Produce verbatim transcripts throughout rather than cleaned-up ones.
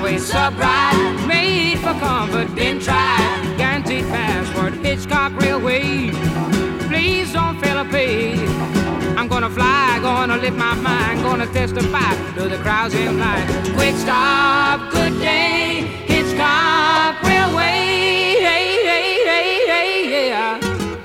Railway sub-ride, made for comfort, been tried. Guaranteed password, Hitchcock Railway. Please don't fail to pay. I'm gonna fly, gonna live my mind, gonna testify to the crowds in line. Quick stop, good day, Hitchcock Railway. Hey, hey, hey, hey, yeah.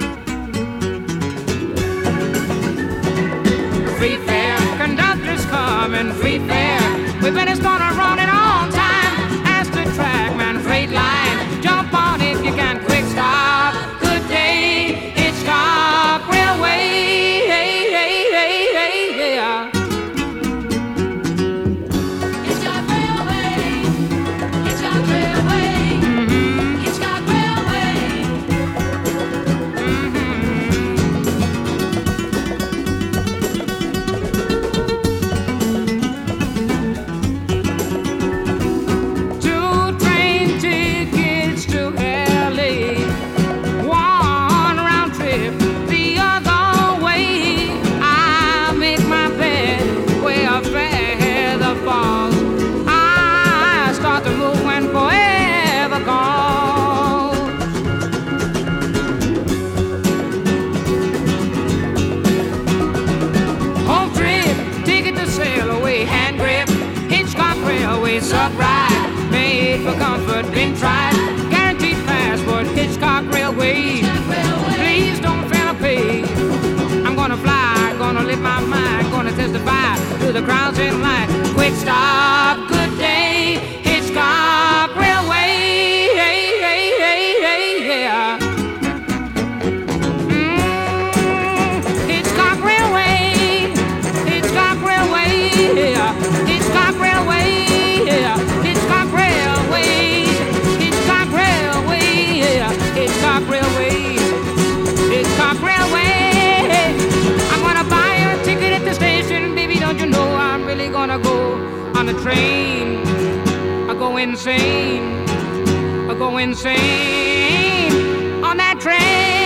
Free fare, conductor's coming, free fare. We better start a running on time. Ask the track man, freight line. Jump on if you can. Quick stop, good day, Hitchcock Railway. Hey, hey, hey, hey, yeah. Hitchcock Railway, Hitchcock Railway, mm-hmm. Hitchcock Railway. Two train tickets to L A, one round trip the other way. I make my bed where a feather falls. I start to move when forever calls. Home trip, ticket to sail away, hand grip, Hitchcock Railway sub-ride, made for comfort, been tried. Guaranteed passport, Hitchcock Railway. Please don't fail to pay. I'm gonna fly, gonna live my mind, gonna testify to the crowds in line. Quick stop, good day, Hitchcock Railway. Hey, hey, hey, hey, yeah. Mm, Hitchcock Railway, Hitchcock Railway, yeah. Hitchcock Railway, yeah. Hitchcock Railway, Hitchcock Railway, yeah. Hitchcock Railway, Hitchcock Railway. I'm gonna buy a ticket at the station, baby. Don't you know I'm really gonna go on the train? I go insane, I go insane on that train.